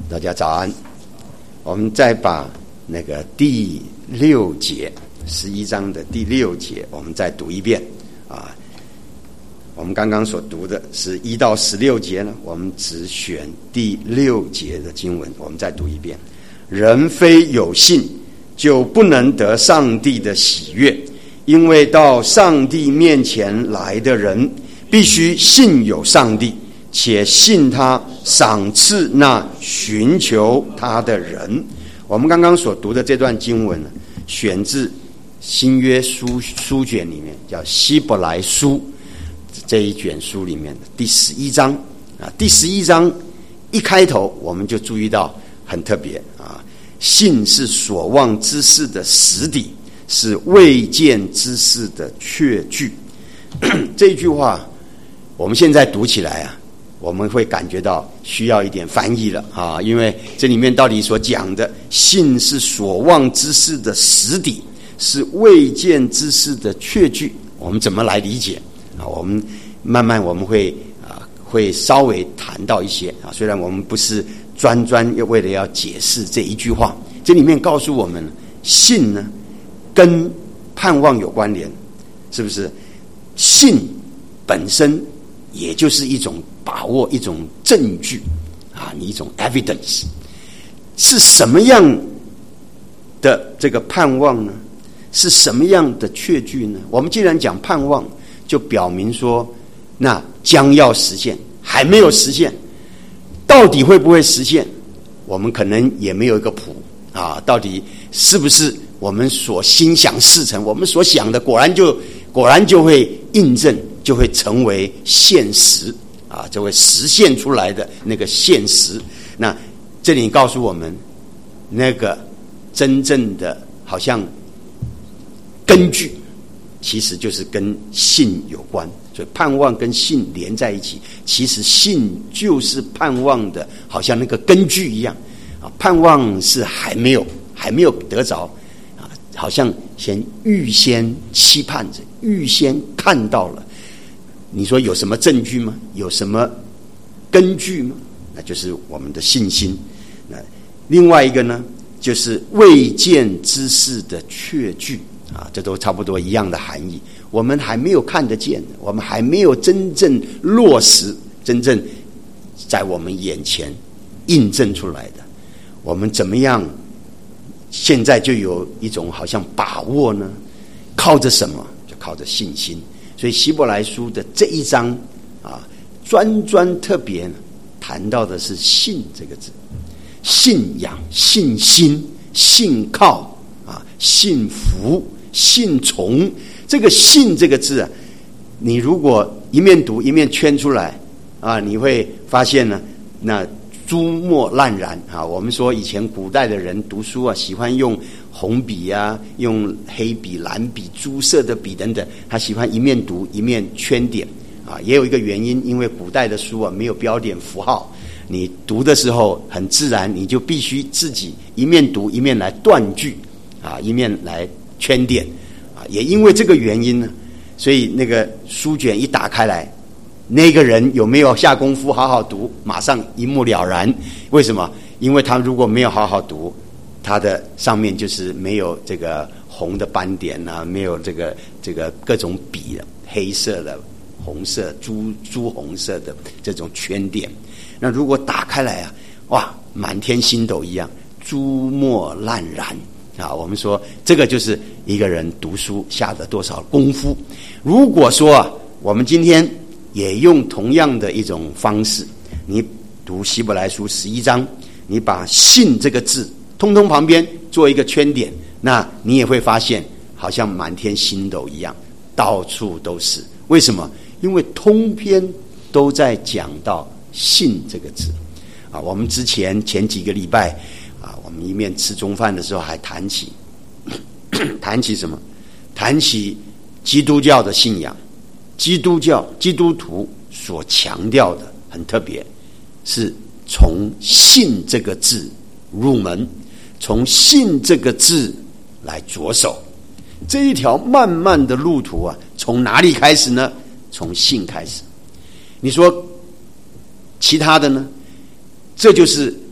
大家早安。我们再把那个第6节11章的第6节我们再读一遍啊。我们刚刚所读的是1到16节呢，我们只选第6节的经文，我们再读一遍。人非有信，就不能得上帝的喜悦，因为到上帝面前来的人，必须信有上帝，且信他赏赐那寻求他的人。我们刚刚所读的这段经文呢，选自新约书卷里面，叫希伯来书这一卷书里面的第11章啊。第11章一开头我们就注意到很特别啊，信是所望之事的实底，是未见之事的确据。这一句话我们现在读起来啊，我们会感觉到需要一点翻译了啊，因为这里面到底所讲的信是所望之事的实底，是未见之事的确据，我们怎么来理解啊？我们慢慢我们会稍微谈到一些啊，虽然我们不是专为了要解释这一句话，这里面告诉我们信呢跟盼望有关联，是不是？信本身也就是一种把握，一种证据啊，一种 evidence。 是什么样的这个盼望呢？是什么样的确据呢？我们既然讲盼望，就表明说那将要实现，还没有实现，到底会不会实现，我们可能也没有一个谱啊，到底是不是我们所心想事成，我们所想的果然就会印证，就会成为现实啊，就会实现出来的那个现实。那这里告诉我们，那个真正的好像根据，其实就是跟信有关。所以盼望跟信连在一起，其实信就是盼望的好像那个根据一样啊。盼望是还没有得着啊，好像预先期盼着，预先看到了。你说有什么证据吗？有什么根据吗？那就是我们的信心。那另外一个呢，就是未见之事的确据啊，这都差不多一样的含义。我们还没有看得见，我们还没有真正落实，真正在我们眼前印证出来的，我们怎么样现在就有一种好像把握呢？靠着什么？就靠着信心。所以希伯来书的这一章啊，专特别呢谈到的是信这个字，信仰、信心、信靠啊、信服、信从。这个信这个字啊，你如果一面读一面圈出来啊，你会发现呢，那珠墨烂然啊。我们说以前古代的人读书啊，喜欢用红笔啊，用黑笔、蓝笔、朱色的笔等等，他喜欢一面读一面圈点啊。也有一个原因，因为古代的书啊没有标点符号，你读的时候很自然，你就必须自己一面读一面来断句啊，一面来圈点啊。也因为这个原因呢，所以那个书卷一打开来，那个人有没有下功夫好好读，马上一目了然。为什么？因为他如果没有好好读，他的上面就是没有这个红的斑点啊，没有这个各种笔的黑色的、红色、朱红色的这种圈点。那如果打开来啊，哇，满天星斗一样，珠墨烂然啊。我们说这个就是一个人读书下了多少功夫。如果说啊，我们今天也用同样的一种方式，你读希伯来书11章，你把信这个字通通旁边做一个圈点，那你也会发现好像满天星斗一样，到处都是。为什么？因为通篇都在讲到信这个字啊。我们前几个礼拜啊，我们一面吃中饭的时候还谈起什么？谈起基督教的信仰。基督徒所强调的很特别，是从信这个字入门，从信这个字来着手。这一条漫漫的路途啊，从哪里开始呢？从信开始。你说其他的呢？这就是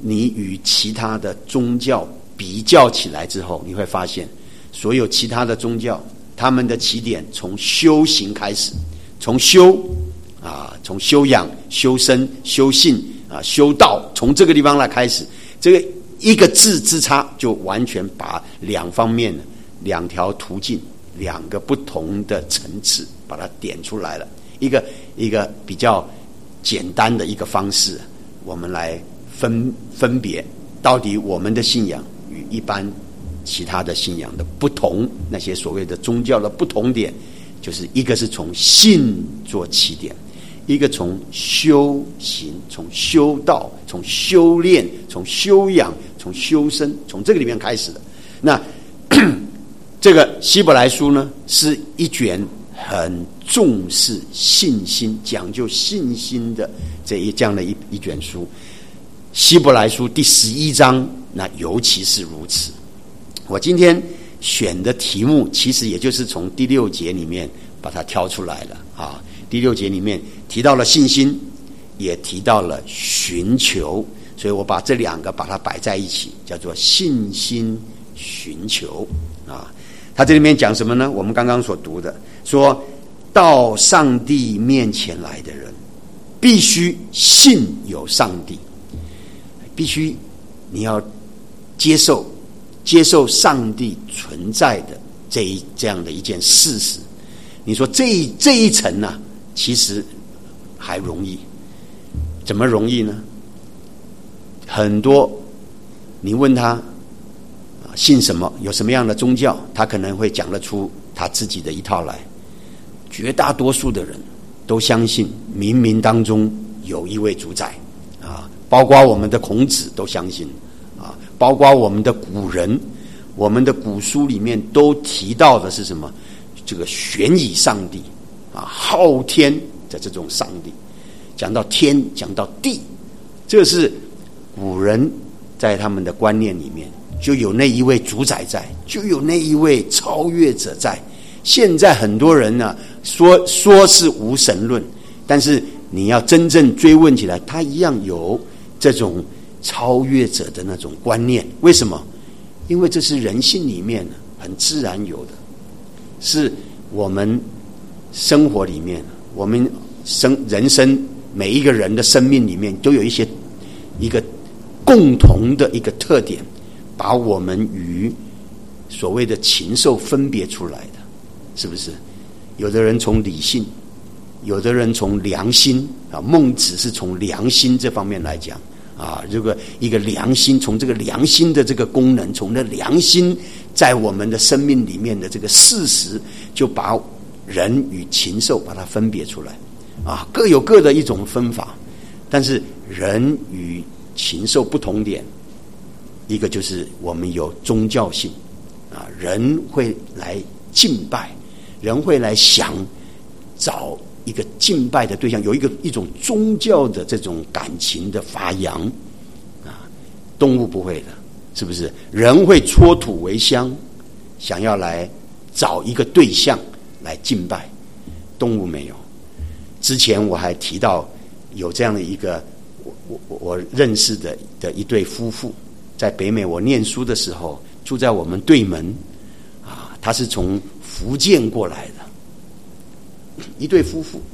你与其他的宗教比较起来之后，你会发现所有其他的宗教他们的起点从修行开始，从从修养、修身、修信修道，从这个地方来开始，这个一个字之差就完全把两方面、两条途径、两个不同的层次把它点出来了。一个比较简单的一个方式，我们来分别到底我们的信仰与一般其他的信仰的不同，那些所谓的宗教的不同点，就是一个是从信做起点，一个从修行、从修道、从修炼、从修养、从修身，从这个里面开始的。那这个希伯来书呢，是一卷很重视信心、讲究信心的这样的一卷书。希伯来书第11章，那尤其是如此。我今天选的题目，其实也就是从第6节里面把它挑出来了啊。第6节里面提到了信心，也提到了寻求，所以我把这两个把它摆在一起，叫做信心寻求啊。他这里面讲什么呢？我们刚刚所读的，说到上帝面前来的人，必须信有上帝，必须你要接受上帝存在的这样的一件事实。你说这一层呢，其实还容易。怎么容易呢？很多你问他信什么，有什么样的宗教，他可能会讲得出他自己的一套来。绝大多数的人都相信冥冥当中有一位主宰啊，包括我们的孔子都相信啊，包括我们的古人，我们的古书里面都提到的是什么？这个玄以上帝啊，昊天的这种上帝，讲到天，讲到地，这是古人在他们的观念里面就有那一位主宰在，就有那一位超越者在。现在很多人呢说是无神论，但是你要真正追问起来，他一样有这种超越者的那种观念。为什么？因为这是人性里面很自然有的，是我们生活里面，我们人生每一个人的生命里面都有一个共同的一个特点，把我们与所谓的禽兽分别出来的，是不是？有的人从理性，有的人从良心啊。孟子是从良心这方面来讲啊，这个一个良心，从这个良心的这个功能，从那良心在我们的生命里面的这个事实，就把人与禽兽把它分别出来啊，各有各的一种分法。但是人与禽兽不同点，一个就是我们有宗教性啊，人会来敬拜，人会来想找一个敬拜的对象，有一种宗教的这种感情的发扬啊。动物不会的，是不是？人会戳土为香，想要来找一个对象来敬拜，动物没有。之前我还提到有这样的一个我认识的一对夫妇，在北美我念书的时候住在我们对门啊，他是从福建过来的一对夫妇，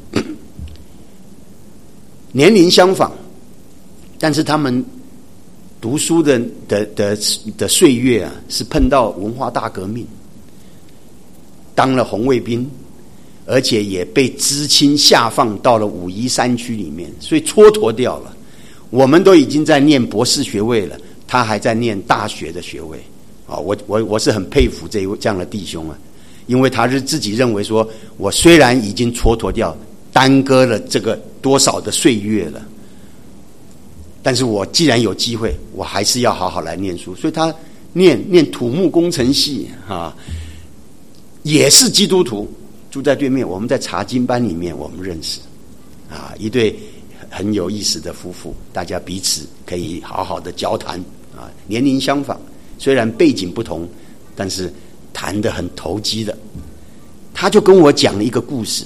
年龄相仿，但是他们读书的岁月啊，是碰到文化大革命，当了红卫兵，而且也被知青下放到了武夷山区里面，所以蹉跎掉了。我们都已经在念博士学位了，他还在念大学的学位啊！我是很佩服这样的弟兄啊，因为他是自己认为说，我虽然已经蹉跎掉，耽搁了这个多少的岁月了，但是我既然有机会，我还是要好好来念书。所以他念土木工程系啊，也是基督徒，住在对面。我们在查经班里面我们认识啊，一对很有意思的夫妇，大家彼此可以好好的交谈啊，年龄相仿，虽然背景不同，但是谈得很投机的。他就跟我讲了一个故事，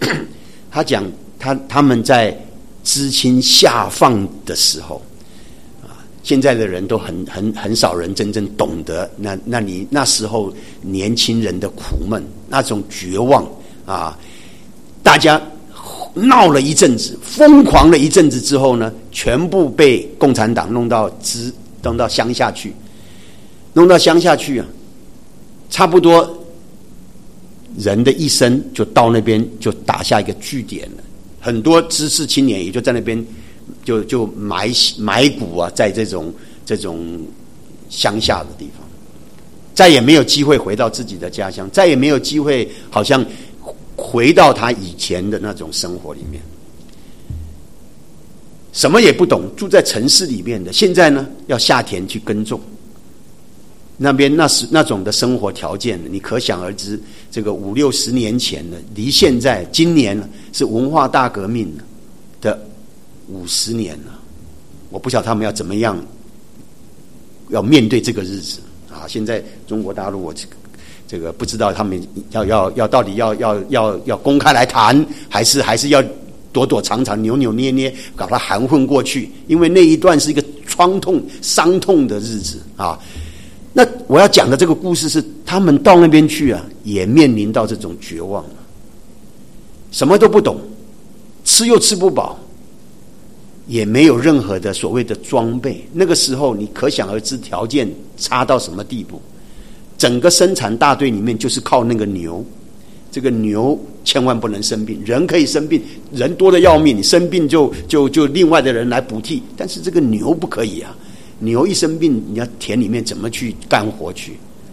他讲他们在知青下放的时候， 现在的人都很少人真正懂得你那时候年轻人的苦闷，那种绝望啊！大家闹了一阵子，疯狂了一阵子之后呢，全部被共产党弄到乡下去，差不多人的一生就到那边就打下一个句点了。很多知识青年也就在那边就埋骨啊，在这种乡下的地方，再也没有机会回到自己的家乡，再也没有机会好像回到他以前的那种生活里面。什么也不懂，住在城市里面的，现在呢要下田去耕种，那边那种的生活条件，你可想而知。这个50-60年前的，离现在今年是文化大革命的50年了。我不晓得他们要怎么样要面对这个日子啊！现在中国大陆，我这个不知道他们要到底要公开来谈，还是要躲躲藏藏、扭扭捏捏，搞它含混过去。因为那一段是一个伤痛的日子啊。那我要讲的这个故事是，他们到那边去啊，也面临到这种绝望了，什么都不懂，吃又吃不饱，也没有任何的所谓的装备。那个时候你可想而知条件差到什么地步。整个生产大队里面就是靠那个牛，这个牛千万不能生病，人可以生病，人多的要命，你生病就另外的人来补替，但是这个牛不可以啊。牛一生病，你要田里面怎么去干活去？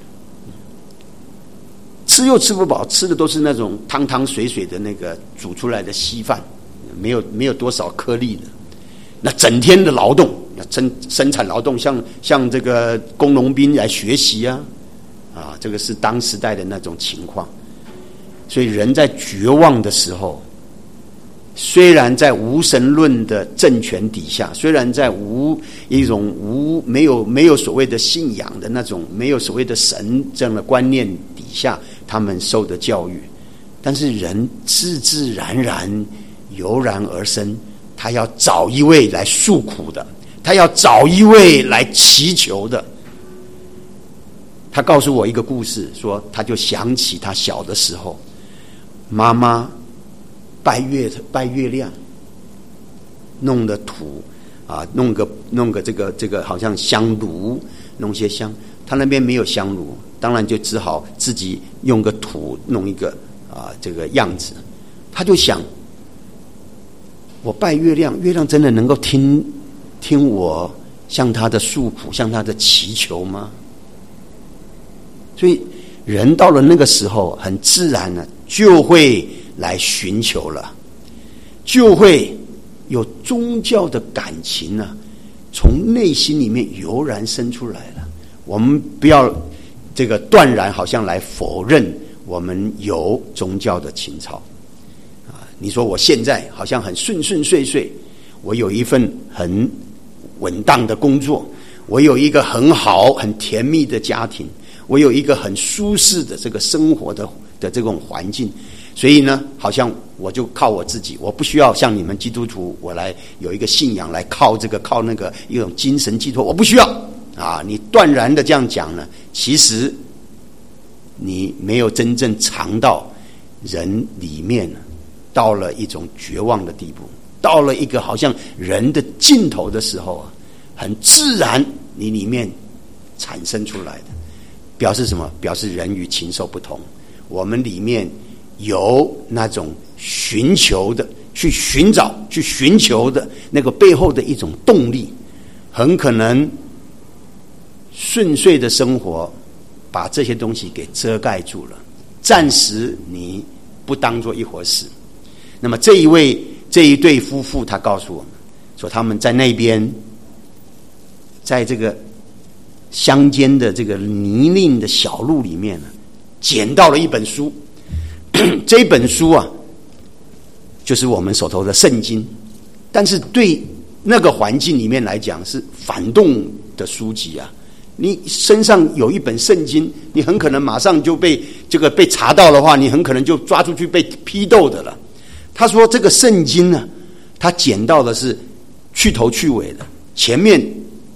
吃又吃不饱，吃的都是那种汤汤水水的那个煮出来的稀饭，没有多少颗粒的。那整天的劳动，生产劳动，像这个工农兵来学习啊，这个是当时代的那种情况。所以人在绝望的时候，虽然在无神论的政权底下，虽然在没有所谓的信仰的那种，没有所谓的神这样的观念底下，他们受的教育，但是人自自然然油然而生，他要找一位来诉苦的，他要找一位来祈求的。他告诉我一个故事，说他就想起他小的时候，妈妈拜月亮，弄的土啊，弄个这个好像香炉，弄些香。他那边没有香炉，当然就只好自己用个土弄一个这个样子。他就想，我拜月亮，月亮真的能够听我向他的诉苦，向他的祈求吗？所以人到了那个时候，很自然的就会来寻求了，就会有宗教的感情啊，从内心里面油然生出来了。我们不要这个断然好像来否认我们有宗教的情操啊！你说我现在好像很顺遂，我有一份很稳当的工作，我有一个很好很甜蜜的家庭，我有一个很舒适的这个生活的这种环境，所以呢，好像我就靠我自己，我不需要像你们基督徒，我来有一个信仰来靠这个靠那个一种精神寄托，我不需要啊！你断然的这样讲呢，其实你没有真正尝到人里面到了一种绝望的地步，到了一个好像人的尽头的时候啊，很自然你里面产生出来的，表示什么？表示人与禽兽不同，我们里面有那种寻求的，去寻找、去寻求的那个背后的一种动力。很可能顺遂的生活把这些东西给遮盖住了，暂时你不当作一回事。那么这一对夫妇，他告诉我们说，他们在那边，在这个乡间的这个泥泞的小路里面呢，捡到了一本书。这本书啊，就是我们手头的圣经，但是对那个环境里面来讲是反动的书籍啊。你身上有一本圣经，你很可能马上就被查到的话，你很可能就抓出去被批斗的了。他说这个圣经呢，他捡到的是去头去尾的，前面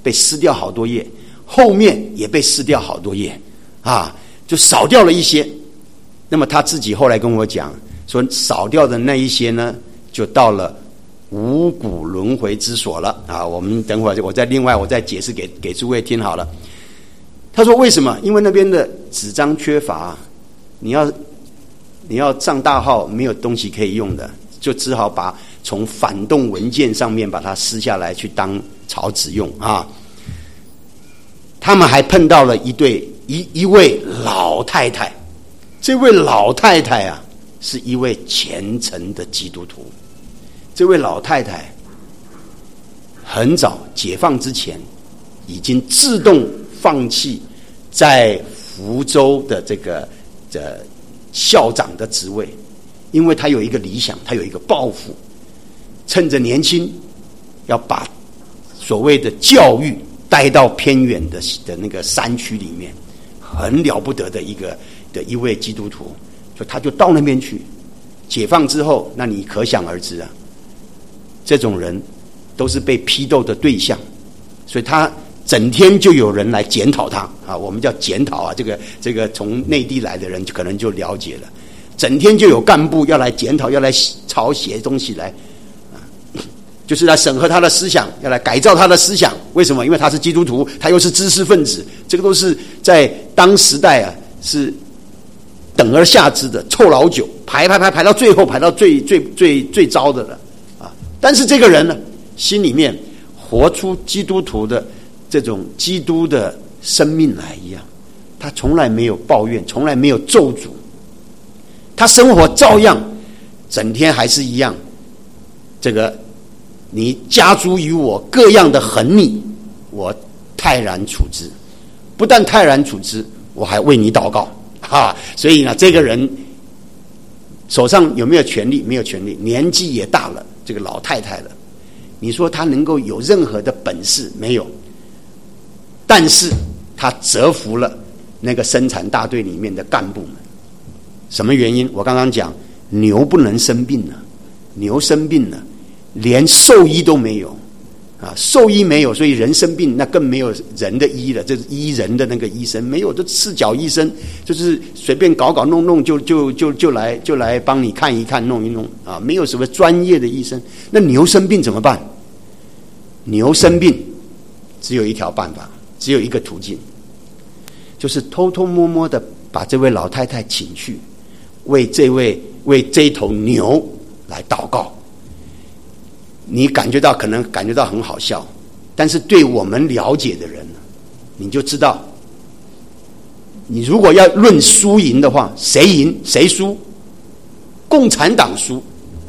被撕掉好多页，后面也被撕掉好多页啊，就少掉了一些。那么他自己后来跟我讲说，少掉的那一些呢，就到了五谷轮回之所了啊。我们等会儿我再解释给诸位听好了。他说为什么？因为那边的纸张缺乏，你要上大号没有东西可以用的，就只好把从反动文件上面把它撕下来去当草纸用啊。他们还碰到了一位老太太，这位老太太啊是一位虔诚的基督徒。这位老太太很早解放之前已经自动放弃在福州的这个校长的职位，因为他有一个理想，他有一个抱负，趁着年轻要把所谓的教育带到偏远的那个山区里面，很了不得的一位基督徒，他就到那边去。解放之后，那你可想而知啊，这种人都是被批斗的对象，所以他整天就有人来检讨他啊，我们叫检讨啊，这个从内地来的人可能就了解了，整天就有干部要来检讨，要来抄写东西来就是来审核他的思想，要来改造他的思想。为什么？因为他是基督徒，他又是知识分子，这个都是在当时代啊是等而下之的，臭老九，排到最后，排到最糟的了啊！但是这个人呢，心里面活出基督徒的这种基督的生命来一样，他从来没有抱怨，从来没有咒诅，他生活照样整天还是一样，这个你加诸于我各样的横逆，我泰然处之。不但泰然处之，我还为你祷告啊！所以呢，这个人手上有没有权利？没有权利，年纪也大了，这个老太太了。你说他能够有任何的本事？没有。但是他折服了那个生产大队里面的干部们。什么原因？我刚刚讲，牛不能生病了，牛生病了，连兽医都没有啊，兽医没有，所以人生病那更没有人的医了，这是医人的那个医生没有，这赤脚医生就是随便搞弄就来帮你看一看弄一弄啊，没有什么专业的医生。那牛生病怎么办？牛生病只有一条办法，只有一个途径，就是偷偷摸摸的把这位老太太请去，为这一头牛来祷告。你可能感觉到很好笑，但是对我们了解的人，你就知道，你如果要论输赢的话，谁赢谁输？共产党输。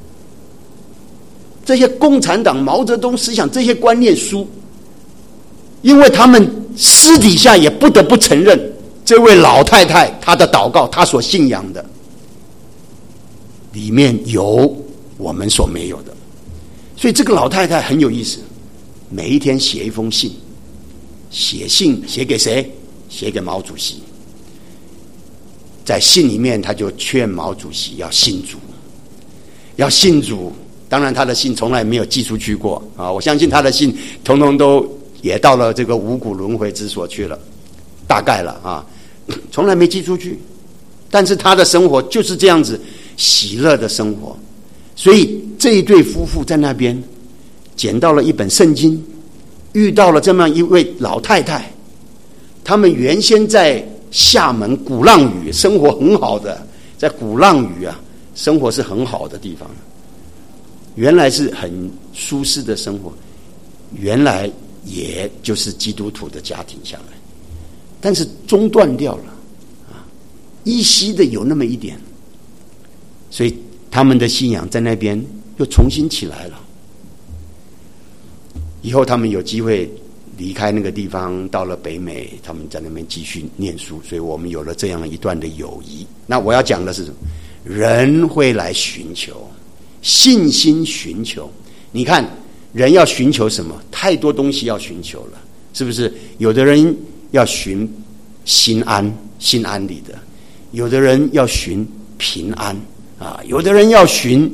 这些共产党毛泽东思想这些观念输，因为他们私底下也不得不承认，这位老太太她的祷告，她所信仰的里面有我们所没有的。所以这个老太太很有意思，每一天写一封信，写给谁？写给毛主席。在信里面，他就劝毛主席要信主，要信主。当然，他的信从来没有寄出去过啊！我相信他的信统统都也到了这个五谷轮回之所去了，大概了啊，从来没寄出去。但是他的生活就是这样子喜乐的生活。所以这一对夫妇在那边捡到了一本圣经，遇到了这么一位老太太。他们原先在厦门鼓浪屿生活很好的，在鼓浪屿啊，生活是很好的地方，原来是很舒适的生活，原来也就是基督徒的家庭下来，但是中断掉了啊，依稀的有那么一点，所以他们的信仰在那边又重新起来了。以后他们有机会离开那个地方，到了北美，他们在那边继续念书，所以我们有了这样一段的友谊。那我要讲的是什么？人会来寻求，信心寻求。你看人要寻求什么？太多东西要寻求了，是不是？有的人要寻心安，心安理得；有的人要寻平安啊，有的人要寻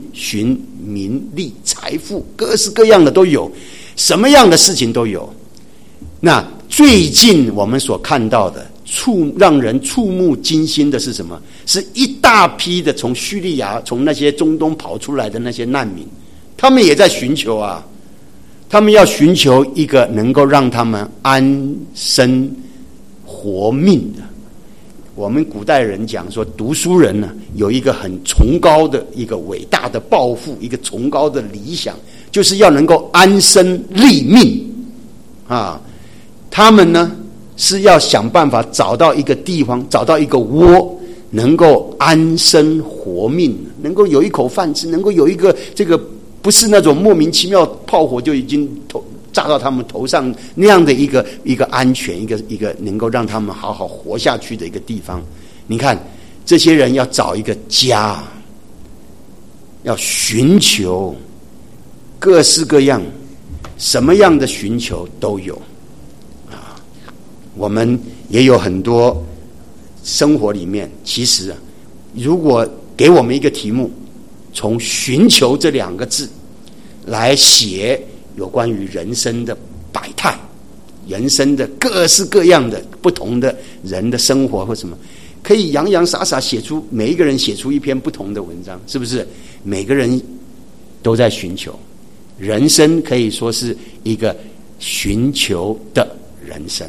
名利财富，各式各样的都有，什么样的事情都有。 那最近我们所看到的让人触目惊心的是什么？是一大批的从叙利亚、从那些中东跑出来的那些难民，他们也在寻求啊，他们要寻求一个能够让他们安身活命的。我们古代人讲说，读书人呢有一个很崇高的一个伟大的抱负，一个崇高的理想，就是要能够安身立命啊。他们呢是要想办法找到一个地方，找到一个窝，能够安身活命，能够有一口饭吃，能够有一个这个不是那种莫名其妙炮火就已经炸到他们头上那样的一个安全，一个能够让他们好好活下去的一个地方。你看这些人要找一个家，要寻求各式各样，什么样的寻求都有啊。我们也有很多生活里面，其实如果给我们一个题目，从寻求这2个字来写有关于人生的百态，人生的各式各样的不同的人的生活或什么，可以洋洋洒洒写出，每一个人写出一篇不同的文章，是不是？每个人都在寻求，人生可以说是一个寻求的人生。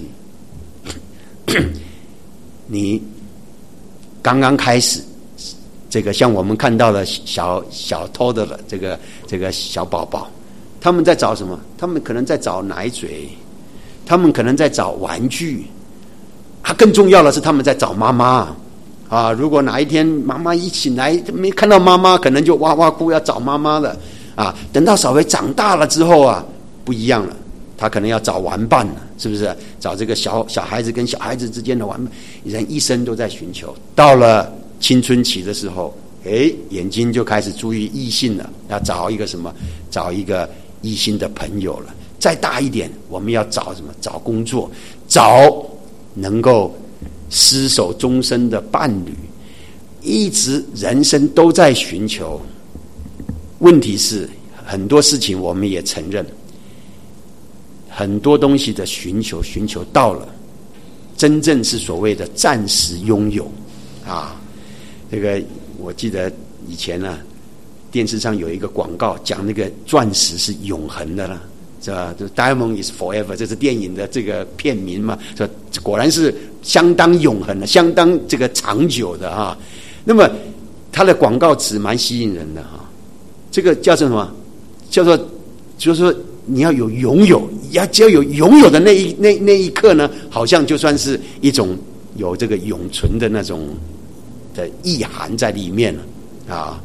你刚刚开始，这个像我们看到了小偷的了，这个小宝宝，他们在找什么？他们可能在找奶嘴，他们可能在找玩具，更重要的是他们在找妈妈啊！如果哪一天妈妈一醒来没看到妈妈，可能就哇哇哭要找妈妈了啊！等到稍微长大了之后啊，不一样了，他可能要找玩伴了，是不是？找这个小孩子跟小孩子之间的玩伴，人一生都在寻求。到了青春期的时候，眼睛就开始注意异性了，要找一个什么？找一个异性的朋友了。再大一点，我们要找什么？找工作，找能够厮守终身的伴侣，一直人生都在寻求。问题是很多事情我们也承认，很多东西的寻求到了，真正是所谓的暂时拥有啊。这个我记得以前呢，电视上有一个广告讲那个钻石是永恒的了，是吧？就 Diamond is forever， 这是电影的这个片名嘛，说果然是相当永恒的，相当这个长久的啊。那么它的广告词蛮吸引人的啊，这个叫做什么？叫做就是说你要有拥有，只要有拥有的那一刻呢，好像就算是一种有这个永存的那种的意涵在里面了啊。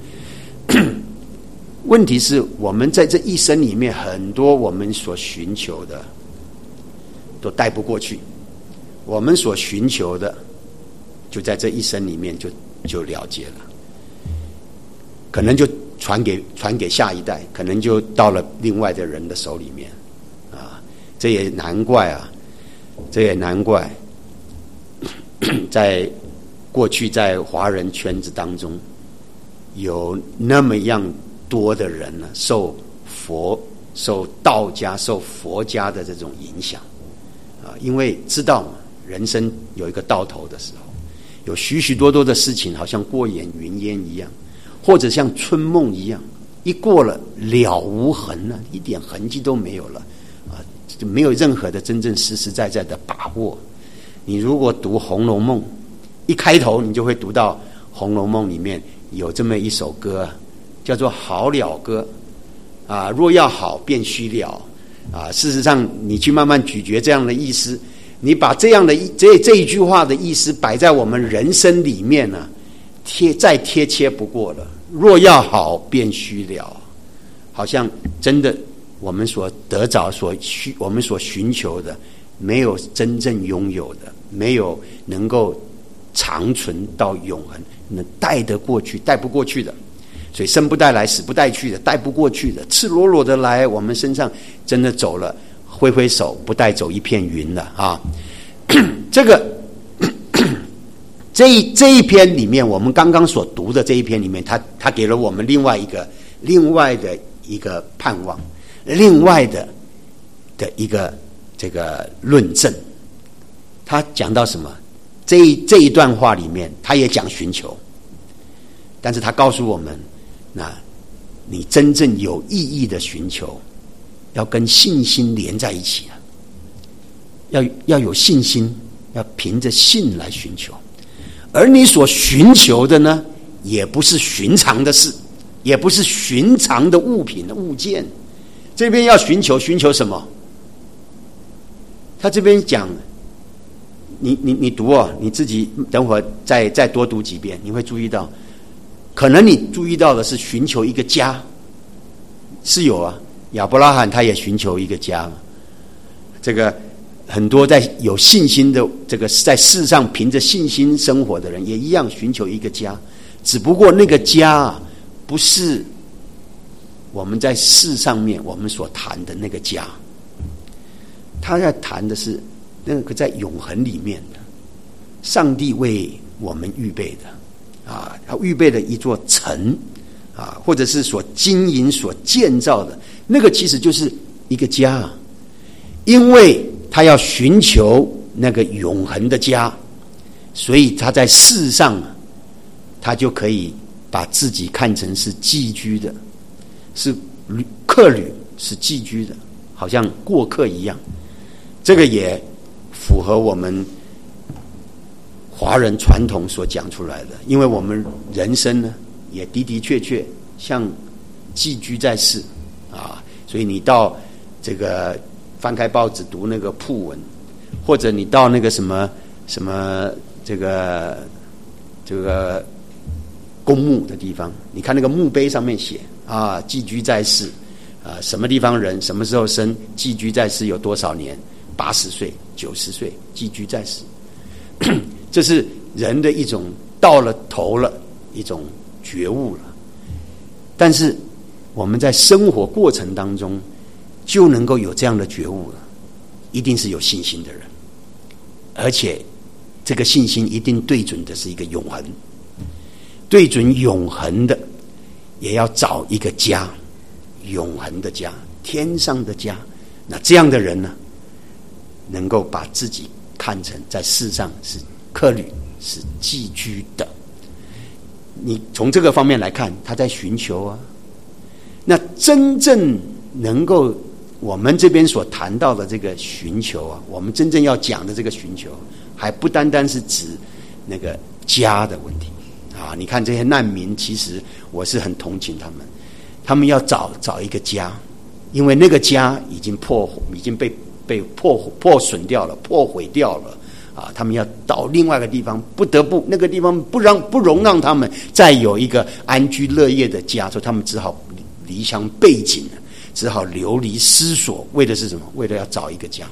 问题是我们在这一生里面，很多我们所寻求的都带不过去，我们所寻求的就在这一生里面就了结了，可能就传给下一代，可能就到了另外的人的手里面啊。这也难怪在过去在华人圈子当中，有那么样多的人呢，受道家、受佛家的这种影响啊，因为知道嘛，人生有一个到头的时候，有许许多多的事情，好像过眼云烟一样，或者像春梦一样，一过了无痕了，一点痕迹都没有了啊，就没有任何的真正实实在在的把握。你如果读《红楼梦》，一开头你就会读到《红楼梦》里面有这么一首歌，叫做《好了歌》啊，若要好便须了啊。事实上，你去慢慢咀嚼这样的意思，你把这样的这一句话的意思摆在我们人生里面呢，再贴切不过了。若要好便须了，好像真的我们所得着我们所寻求的，没有真正拥有的，没有能够长存到永恒，能带得过去带不过去的，所以生不带来死不带去的，带不过去的，赤裸裸的来我们身上，真的走了挥挥手不带走一片云了啊。这个这一篇里面，我们刚刚所读的这一篇里面，他给了我们另外的一个盼望，另外的一个这个论证。他讲到什么？这一段话里面，他也讲寻求，但是他告诉我们，那你真正有意义的寻求，要跟信心连在一起啊，要有信心，要凭着信来寻求。而你所寻求的呢，也不是寻常的事，也不是寻常的物品的物件。这边要寻求什么？他这边讲，你读哦，你自己等会儿再多读几遍，你会注意到，可能你注意到的是寻求一个家，是有啊，亚伯拉罕他也寻求一个家嘛。这个很多在有信心的，这个在世上凭着信心生活的人，也一样寻求一个家，只不过那个家啊，不是我们在世上面我们所谈的那个家，他在谈的是那个在永恒里面的，上帝为我们预备的啊，他预备了一座城啊，或者是所经营所建造的那个，其实就是一个家啊，因为他要寻求那个永恒的家，所以他在世上他就可以把自己看成是寄居的，是客旅，是寄居的，好像过客一样。这个也符合我们华人传统所讲出来的，因为我们人生呢也的的确确像寄居在世啊，所以你到这个翻开报纸读那个铺文，或者你到那个什么这个公墓的地方，你看那个墓碑上面写啊，寄居在世啊，什么地方人，什么时候生，寄居在世有多少年，80岁、90岁，寄居在世。这是人的一种到了头了一种觉悟了。但是我们在生活过程当中就能够有这样的觉悟了，一定是有信心的人，而且这个信心一定对准的是一个永恒，对准永恒的，也要找一个家，永恒的家，天上的家。那这样的人呢，能够把自己看成在世上是客旅，是寄居的。你从这个方面来看，他在寻求啊。那真正能够我们这边所谈到的这个寻求啊，我们真正要讲的这个寻求，还不单单是指那个家的问题啊。你看这些难民，其实我是很同情他们要找一个家，因为那个家已经被破损掉了，破毁掉了啊！他们要到另外一个地方，不得不那个地方不容让他们再有一个安居乐业的家，所以他们只好离乡背井，只好流离失所，为的是什么？为了要找一个家。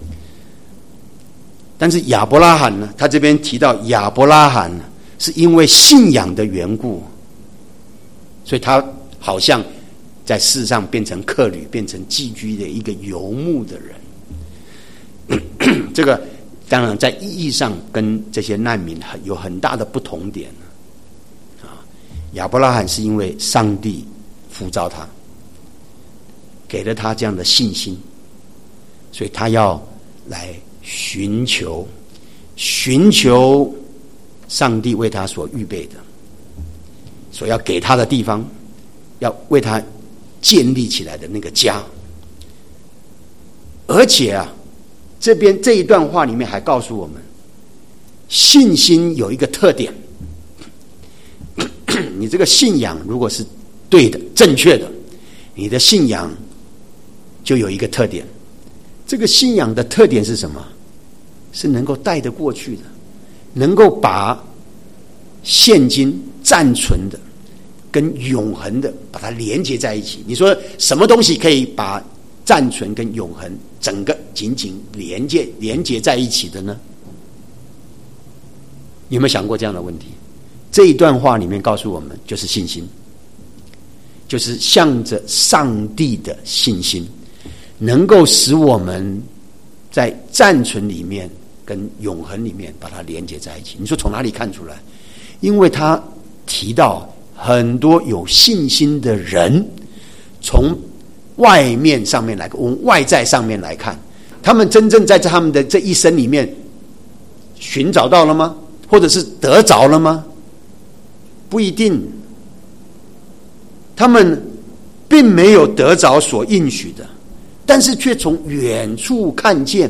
但是亚伯拉罕呢？他这边提到亚伯拉罕呢，是因为信仰的缘故，所以他好像在世上变成客旅，变成寄居的一个游牧的人。这个当然在意义上跟这些难民有很大的不同点啊。亚伯拉罕是因为上帝呼召他，给了他这样的信心，所以他要来寻求上帝为他所预备的，所要给他的地方，要为他建立起来的那个家。而且啊，这一段话里面还告诉我们，信心有一个特点，你这个信仰如果是对的、正确的，你的信仰就有一个特点。这个信仰的特点是什么？是能够带得过去的，能够把现今暂存的跟永恒的把它连接在一起。你说什么东西可以把暂存跟永恒整个紧紧连接在一起的呢？有没有想过这样的问题？这一段话里面告诉我们，就是信心，就是向着上帝的信心，能够使我们在暂存里面跟永恒里面把它连接在一起。你说从哪里看出来？因为他提到很多有信心的人，从外面上面来看，从外在上面来看， 他们真正在他们的这一生里面寻找到了吗？或者是得着了吗？不一定。他们并没有得着所应许的，但是却从远处看见。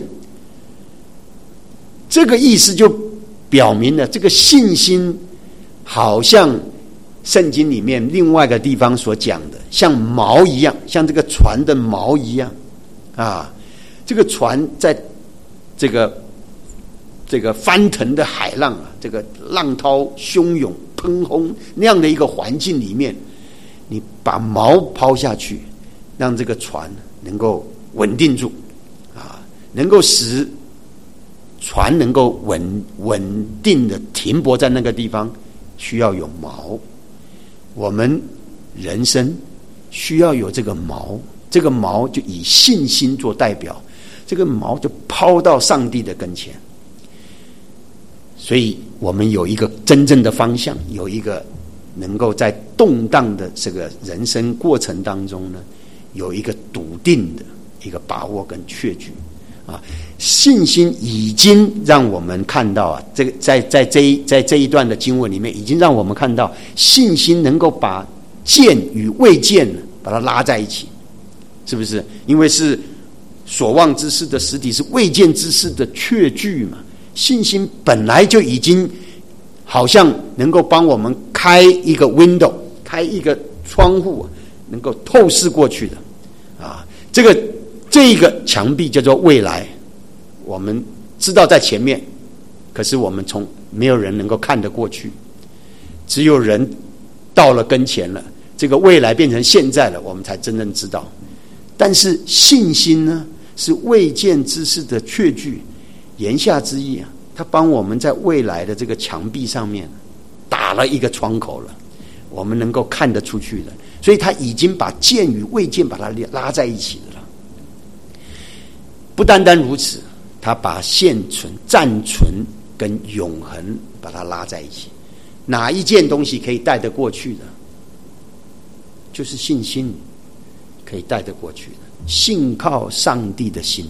这个意思就表明了这个信心好像圣经里面另外一个地方所讲的，像锚一样，像这个船的锚一样啊。这个船在这个翻腾的海浪啊，这个浪涛汹涌喷轰那样的一个环境里面，你把锚抛下去，让这个船能够稳定住啊，能够使船能够稳定的停泊在那个地方，需要有锚。我们人生需要有这个锚，这个锚就以信心做代表，这个锚就抛到上帝的跟前。所以我们有一个真正的方向，有一个能够在动荡的这个人生过程当中呢，有一个笃定的一个把握跟确据啊。信心已经让我们看到啊，这个在这一段的经文里面，已经让我们看到信心能够把见与未见把它拉在一起，是不是？因为是所望之事的实体，是未见之事的确据嘛。信心本来就已经好像能够帮我们开一个 window， 开一个窗户，能够透视过去的啊。这个墙壁叫做未来，我们知道在前面，可是我们没有人能够看得过去，只有人到了跟前了，这个未来变成现在了，我们才真正知道。但是信心呢，是未见之事的确据。言下之意啊，他帮我们在未来的这个墙壁上面打了一个窗口了，我们能够看得出去的。所以他已经把见与未见把它拉在一起的了。不单单如此，他把现存、暂存跟永恒把它拉在一起。哪一件东西可以带得过去的？就是信心可以带得过去的，信靠上帝的心。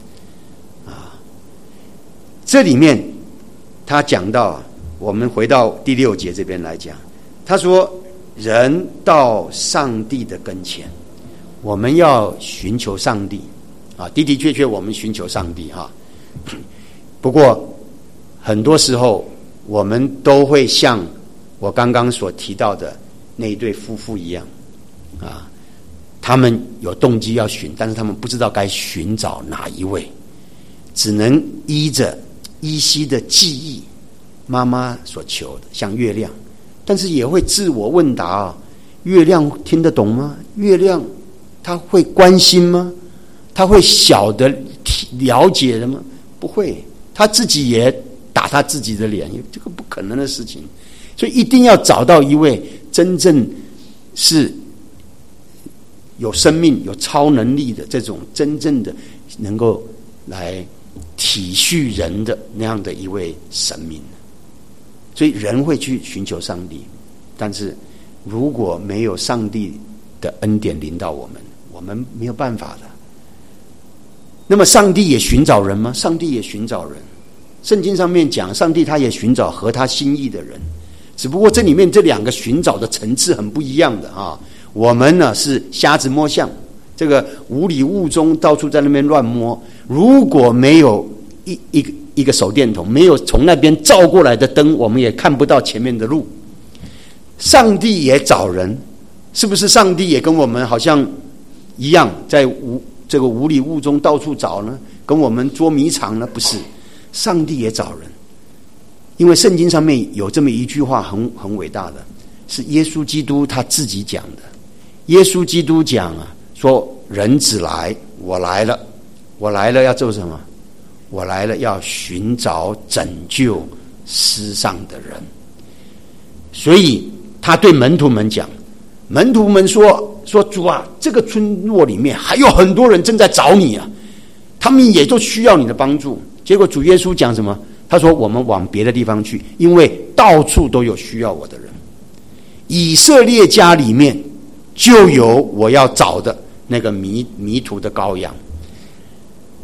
这里面他讲到，我们回到第6节这边来讲，他说人到上帝的跟前，我们要寻求上帝啊，的的确确我们寻求上帝哈。不过很多时候我们都会像我刚刚所提到的那一对夫妇一样啊，他们有动机要寻，但是他们不知道该寻找哪一位，只能依稀的记忆妈妈所求的，像月亮，但是也会自我问答啊，月亮听得懂吗？月亮他会关心吗？他会晓得了解的吗？不会，他自己也打他自己的脸，这个不可能的事情。所以一定要找到一位真正是有生命、有超能力的这种真正的能够来体恤人的那样的一位神明。所以人会去寻求上帝，但是如果没有上帝的恩典临到我们，我们没有办法的。那么上帝也寻找人吗？上帝也寻找人。圣经上面讲，上帝他也寻找合他心意的人，只不过这里面这两个寻找的层次很不一样的啊。我们呢是瞎子摸象，这个无里雾中到处在那边乱摸，如果没有一个手电筒，没有从那边照过来的灯，我们也看不到前面的路。上帝也找人，是不是上帝也跟我们好像一样，在这个无里雾中到处找呢？跟我们捉迷藏呢？不是，上帝也找人。因为圣经上面有这么一句话很伟大的，是耶稣基督他自己讲的。耶稣基督讲啊，说人子来，我来了，我来了要做什么？我来了要寻找拯救世上的人。所以他对门徒们讲，门徒们说主啊，这个村落里面还有很多人正在找你啊，他们也都需要你的帮助。结果主耶稣讲什么？他说我们往别的地方去，因为到处都有需要我的人。以色列家里面就有我要找的那个迷途的羔羊。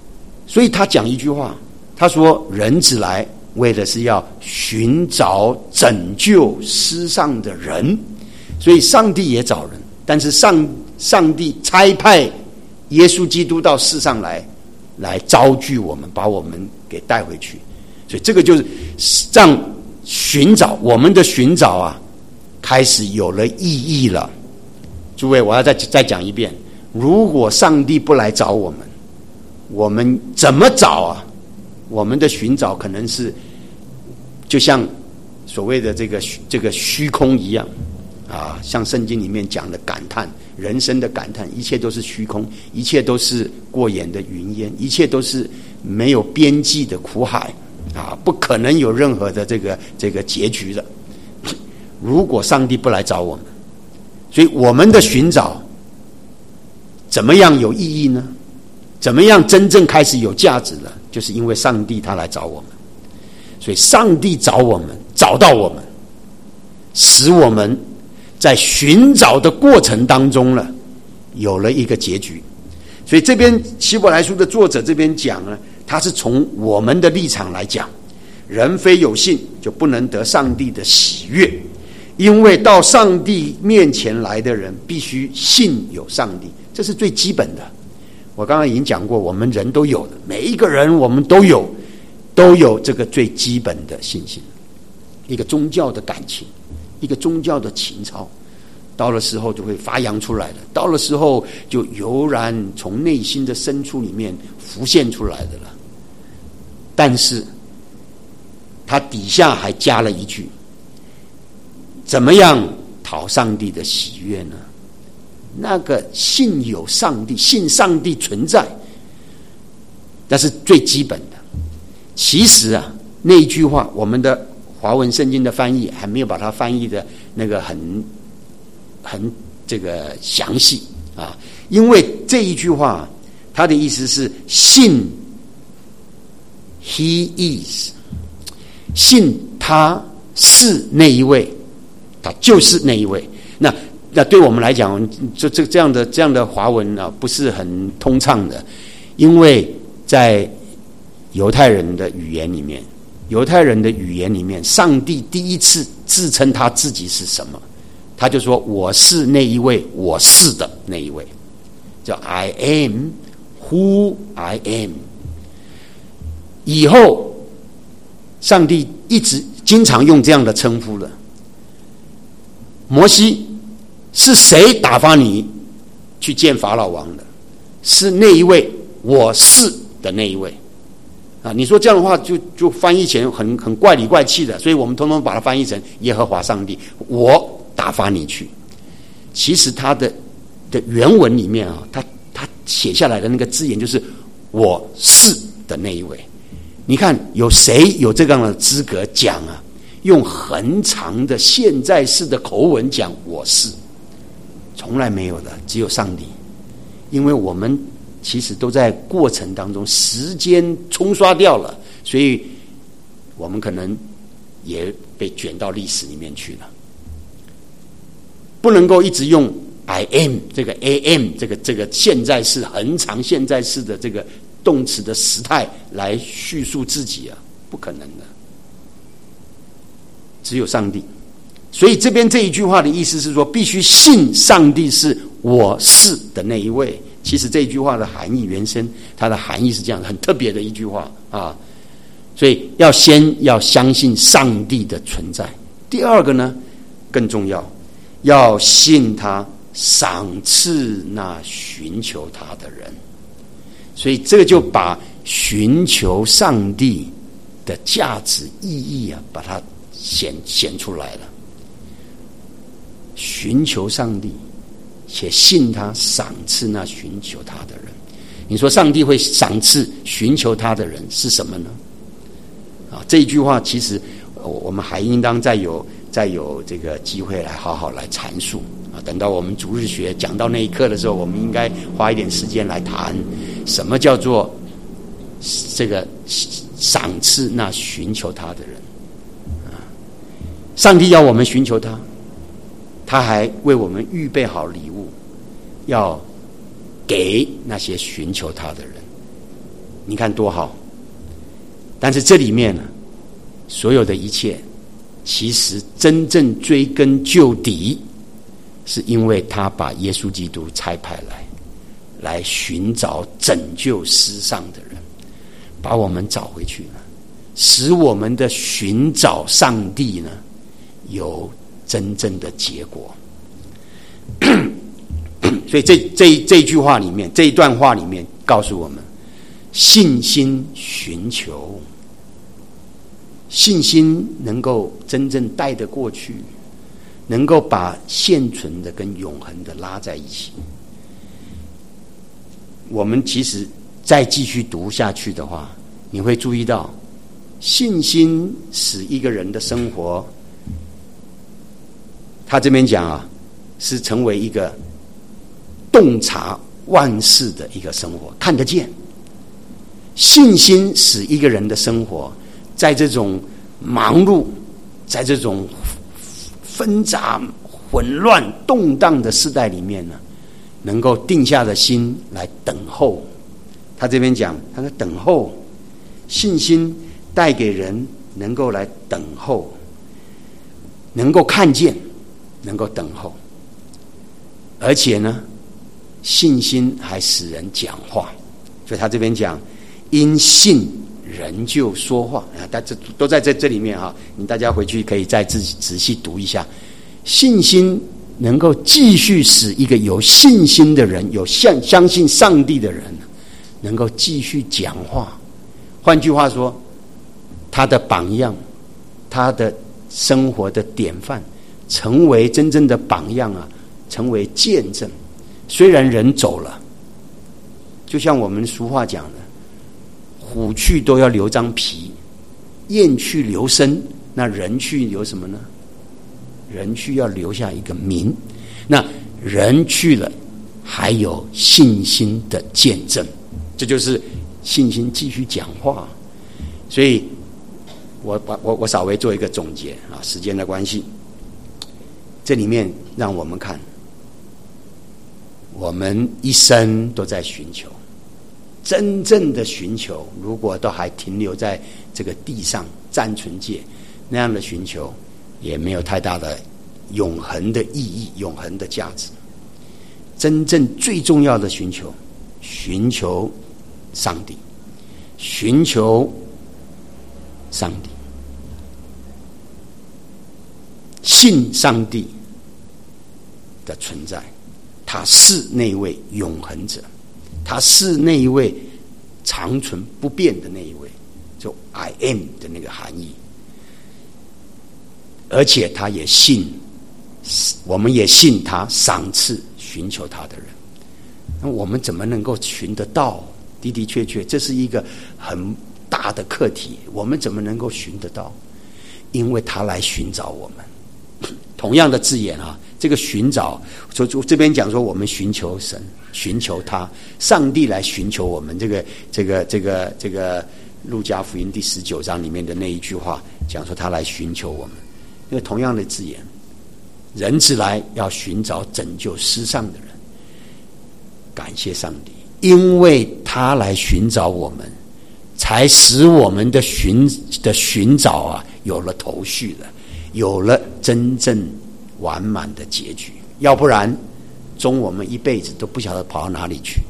所以他讲一句话，他说人子来为的是要寻找拯救世上的人，所以上帝也找人，但是上帝差派耶稣基督到世上来招聚我们，把我们给带回去。所以这个就是让寻找，我们的寻找啊开始有了意义了。诸位，我要再讲一遍，如果上帝不来找我们，我们怎么找啊？我们的寻找可能是就像所谓的这个虚空一样啊，像圣经里面讲的感叹，人生的感叹，一切都是虚空，一切都是过眼的云烟，一切都是没有边际的苦海啊，不可能有任何的这个结局的。如果上帝不来找我们，所以我们的寻找怎么样有意义呢？怎么样真正开始有价值了？就是因为上帝他来找我们，所以上帝找我们，找到我们，使我们在寻找的过程当中了，有了一个结局。所以这边希伯来书的作者这边讲呢，他是从我们的立场来讲，人非有信就不能得上帝的喜悦，因为到上帝面前来的人必须信有上帝，这是最基本的。我刚刚已经讲过，我们人都有的，每一个人我们都有这个最基本的信心，一个宗教的感情，一个宗教的情操，到了时候就会发扬出来的，到了时候就油然从内心的深处里面浮现出来的了。但是他底下还加了一句，怎么样讨上帝的喜悦呢？那个信有上帝，信上帝存在，那是最基本的。其实啊，那一句话，我们的华文圣经的翻译还没有把它翻译的那个很这个详细啊，因为这一句话它的意思是信 He is， 信他是那一位，他就是那一位。那对我们来讲，这样的华文啊，不是很通畅的，因为在犹太人的语言里面，上帝第一次自称他自己是什么？他就说我是那一位，我是的那一位，叫 I am who I am。以后上帝一直经常用这样的称呼了。摩西是谁打发你去见法老王的？是那一位我是的那一位啊！你说这样的话就翻译起来很怪里怪气的，所以我们通通把它翻译成耶和华上帝，我打发你去。其实他的原文里面啊，他写下来的那个字眼就是我是的那一位。你看有谁有这样的资格讲啊？用很长的现在式的口吻讲我是，从来没有的，只有上帝。因为我们其实都在过程当中，时间冲刷掉了，所以我们可能也被卷到历史里面去了。不能够一直用 I am 这个 am 这个现在式很长现在式的这个动词的时态来叙述自己啊，不可能的。只有上帝。所以这边这一句话的意思是说，必须信上帝是我是的那一位。其实这一句话的含义原生，它的含义是这样，很特别的一句话啊。所以先要相信上帝的存在。第二个呢，更重要，要信他赏赐那寻求他的人。所以这个就把寻求上帝的价值意义啊，把它显出来了。寻求上帝且信他赏赐那寻求他的人。你说上帝会赏赐寻求他的人是什么呢？啊，这一句话其实我们还应当再有这个机会来好好来阐述啊。等到我们主日学讲到那一课的时候，我们应该花一点时间来谈什么叫做这个赏赐那寻求他的人啊。上帝要我们寻求他，他还为我们预备好礼物，要给那些寻求他的人。 你看多好。但是这里面呢，所有的一切其实真正追根究底，是因为他把耶稣基督差派来寻找拯救失丧的人，把我们找回去了，使我们的寻找上帝呢有真正的结果。所以这一句话里面，这一段话里面告诉我们，信心寻求，信心能够真正带得过去，能够把现存的跟永恒的拉在一起。我们其实再继续读下去的话，你会注意到，信心使一个人的生活，他这边讲啊，是成为一个洞察万事的一个生活，看得见。信心使一个人的生活，在这种忙碌，在这种纷杂、混乱、动荡的世代里面呢，能够定下的心来等候。他这边讲，他说等候，信心带给人能够来等候，能够看见，能够等候，而且呢，信心还使人讲话。所以他这边讲，因信人就说话啊，大家都在这里面啊，你大家回去可以再自己仔细读一下。信心能够继续使一个有信心的人，有相信上帝的人，能够继续讲话。换句话说，他的榜样，他的生活的典范，成为真正的榜样啊，成为见证。虽然人走了，就像我们俗话讲的，虎去都要留张皮，雁去留声，那人去留什么呢？人去要留下一个名。那人去了，还有信心的见证，这就是信心继续讲话。所以我稍微做一个总结啊，时间的关系，这里面让我们看，我们一生都在寻求，真正的寻求，如果都还停留在这个地上暂存界，那样的寻求也没有太大的永恒的意义，永恒的价值。真正最重要的寻求，寻求上帝，寻求上帝，信上帝的存在，他是那一位永恒者，他是那一位长存不变的那一位，就 I am 的那个含义。而且他也信，我们也信他赏赐寻求他的人。那我们怎么能够寻得到？的的确确，这是一个很大的课题。我们怎么能够寻得到？因为他来寻找我们。同样的字眼啊，这个寻找，说这边讲说我们寻求神，寻求他，上帝来寻求我们。这个路加福音第19章里面的那一句话讲说他来寻求我们。因为同样的字眼，人子来要寻找拯救失丧的人。感谢上帝，因为他来寻找我们，才使我们的寻找啊有了头绪了，有了真正完满的结局。要不然终我们一辈子都不晓得跑到哪里去。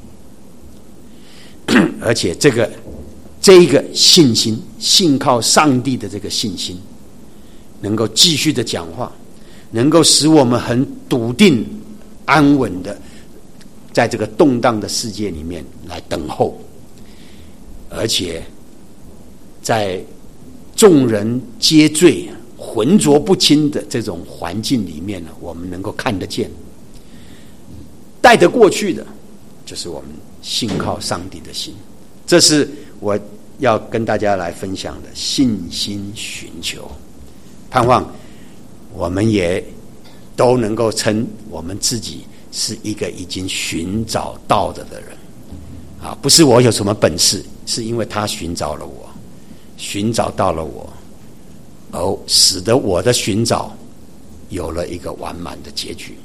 而且这一个信心，信靠上帝的这个信心，能够继续的讲话，能够使我们很笃定安稳的在这个动荡的世界里面来等候。而且在众人皆醉浑浊不清的这种环境里面呢，我们能够看得见，带得过去的就是我们信靠上帝的心。这是我要跟大家来分享的信心寻求。盼望我们也都能够称我们自己是一个已经寻找到的人啊！不是我有什么本事，是因为他寻找了我，寻找到了我，而使得我的寻找有了一个完满的结局。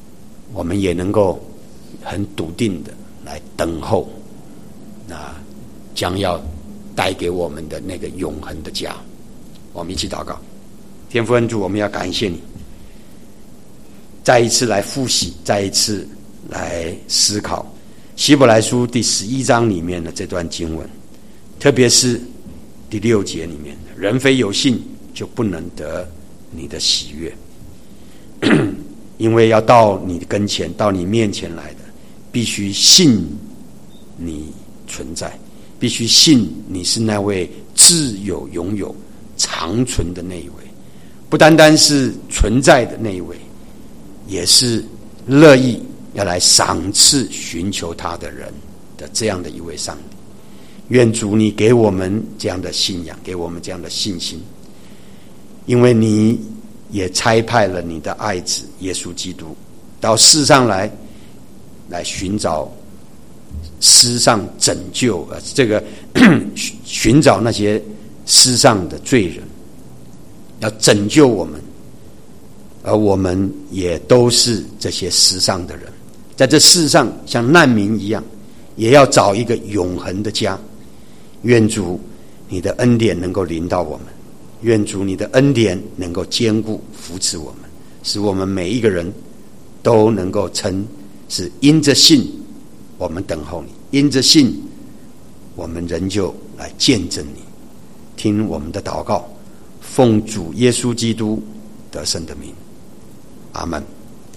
我们也能够很笃定的来等候那将要带给我们的那个永恒的家。我们一起祷告。天父恩主，我们要感谢你，再一次来复习，再一次来思考希伯来书第11章里面的这段经文，特别是第6节里面的，人非有信就不能得你的喜悦。因为要到你跟前，到你面前来的，必须信你存在，必须信你是那位自有永有长存的那一位，不单单是存在的那一位，也是乐意要来赏赐寻求他的人的这样的一位上帝。愿主你给我们这样的信仰，给我们这样的信心，因为你也差派了你的爱子耶稣基督到世上来寻找世上拯救寻找那些世上的罪人，要拯救我们，而我们也都是这些世上的人，在这世上像难民一样，也要找一个永恒的家。愿主你的恩典能够临到我们，愿主你的恩典能够坚固扶持我们，使我们每一个人都能够称是因着信我们等候你，因着信我们仍旧来见证你。听我们的祷告，奉主耶稣基督得胜的名，阿们。